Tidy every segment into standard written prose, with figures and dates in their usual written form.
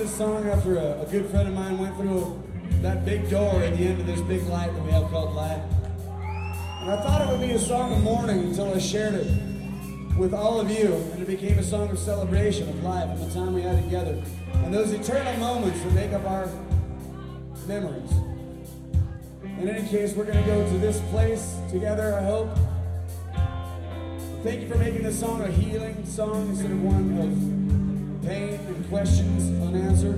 this song after a good friend of mine went through that big door at the end of this big light that we have called life. And I thought it would be a song of mourning until I shared it with all of you, and it became a song of celebration of life and the time we had together and those eternal moments that make up our memories. In any case, we're going to go to this place together, I hope. Thank you for making this song a healing song instead of one of pain and questions unanswered.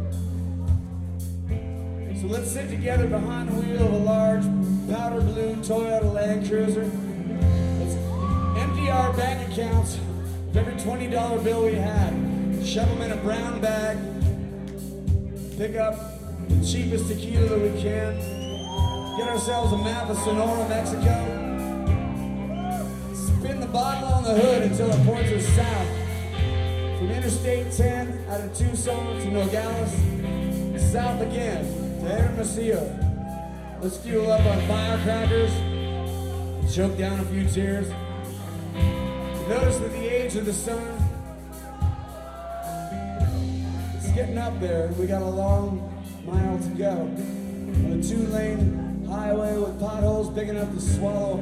So let's sit together behind the wheel of a large powder blue Toyota Land Cruiser. Let's empty our bank accounts of every $20 bill we had, shove them in a brown bag, pick up the cheapest tequila that we can, get ourselves a map of Sonora, Mexico, spin the bottle on the hood until it points us south. From Interstate 10 out of Tucson to Nogales, south again to Hermosillo. Let's fuel up on firecrackers, choke down a few tears. Notice that the age of the sun, it's getting up there. We got a long mile to go on a 2-lane highway with potholes big enough to swallow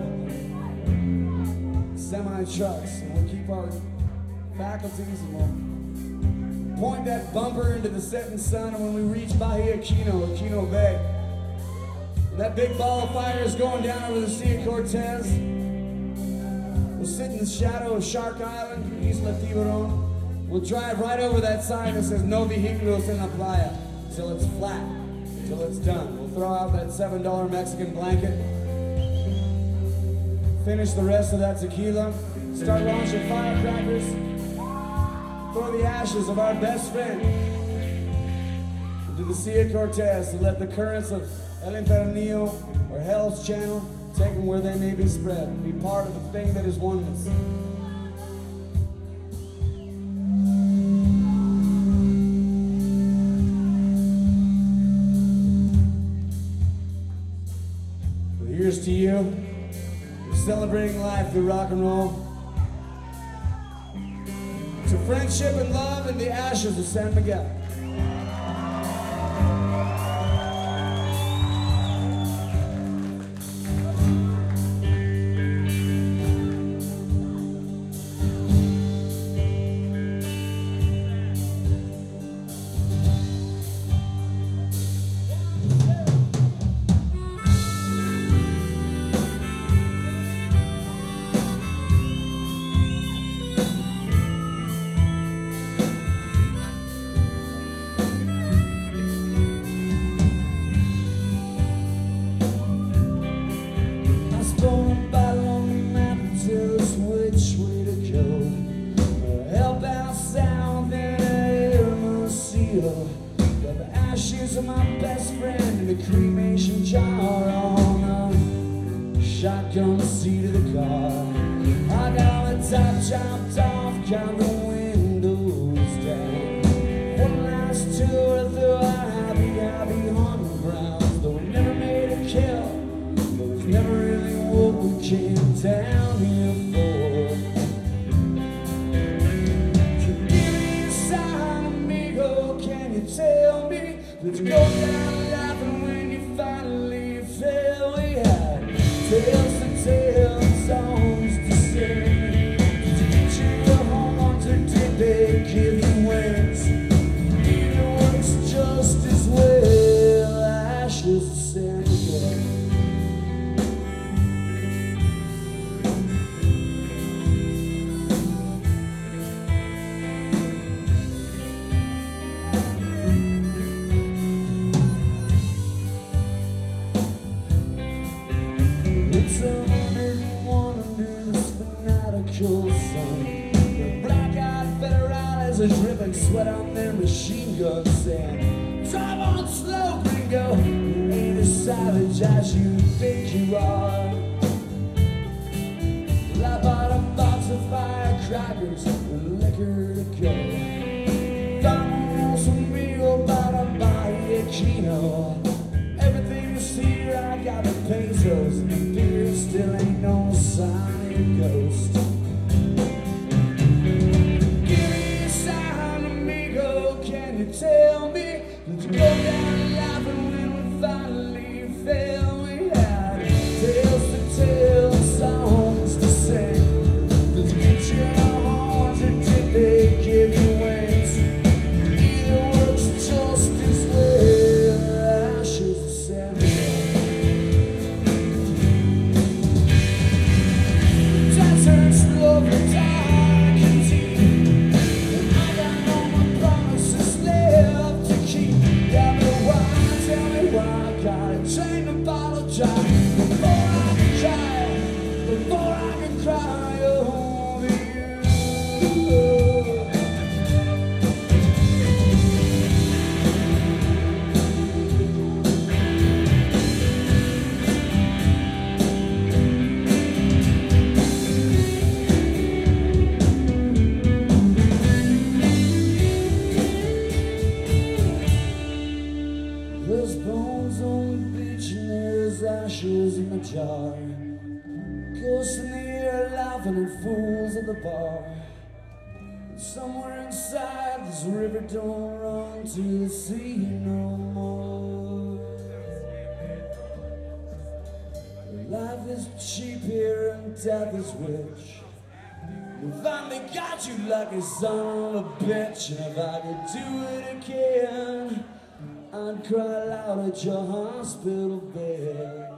semi-trucks. And we'll keep our faculties and we'll point that bumper into the setting sun. And when we reach Bahia Aquino Bay, that big ball of fire is going down over the Sea of Cortez. We'll sit in the shadow of Shark Island, Isla Tiburon. We'll drive right over that sign that says no vehículos en la playa until it's flat, until it's done. We'll throw out that $7 Mexican blanket, finish the rest of that tequila, start launching firecrackers, throw the ashes of our best friend into the Sea of Cortez to let the currents of El Infernillo or Hell's Channel take them where they may be spread. Be part of the thing that is oneness. So here's to you. We're celebrating life through rock and roll. To friendship and love and the ashes of San Miguel. The ashes of my best friend in a cremation jar on a shotgun seat of the car. I got the top chopped off, count the windows down. One last tour through our happy hunting grounds. Though we never made a kill, though it's never really what we came down here for. Tell me that you go down laughing when you finally fail. We had tales to tell, songs to sing. Did you get you a horns or did they give you wings? Either works just as well. Ashes to San Miguel. It's a one under this fanatical sun. The black-eyed federales are dripping sweat on their machine guns and drive on slow, gringo. You ain't as savage as you think you are. I bought a box of firecrackers and liquor to go. Vamos conmigo para Bahia Aquino. Everything is here, I got the pesos and the beer, still ain't no sign of a ghost. Give me a sign, amigo, can you tell try, before I can try, before I can cry over you. There's bones on the beach and there's ashes in the jar. Ghosts in the air laughing at fools at the bar. And somewhere inside this river don't run to the sea no more. Life is cheap here and death is rich. We finally got you like a son of a bitch. And if I could do it again, I'd cry loud at your hospital bed.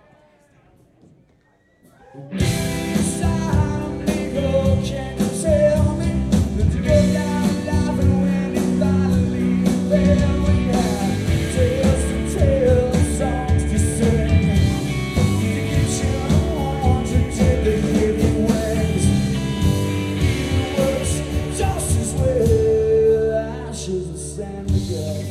Inside of me, oh, can you tell me that you go down laughing when you finally fail? We have tales to tell, songs to sing, to get you on, to take the hidden wings. It works just as well, ashes of San Miguel.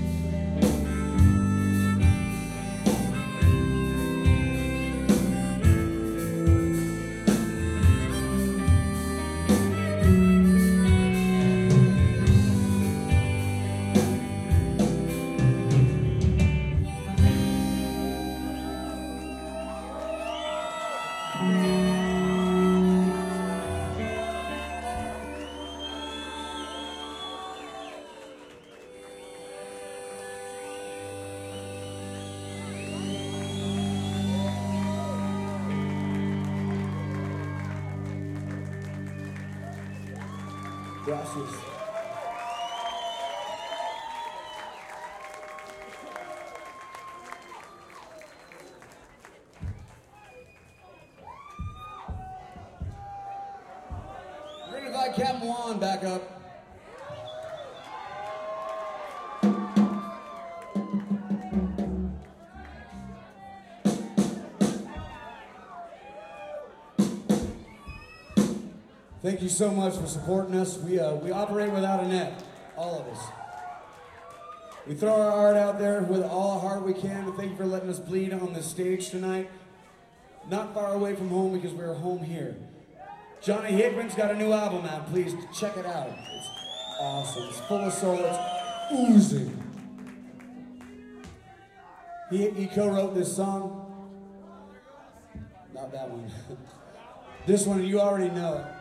Gracias. We're going to invite Captain Juan back up. Thank you so much for supporting us. We operate without a net, all of us. We throw our art out there with all the heart we can. And thank you for letting us bleed on this stage tonight. Not far away from home because we're home here. Johnny Hickman's got a new album out. Please check it out. It's awesome. It's full of soul. It's oozing. He co-wrote this song. Not that one. This one, you already know it.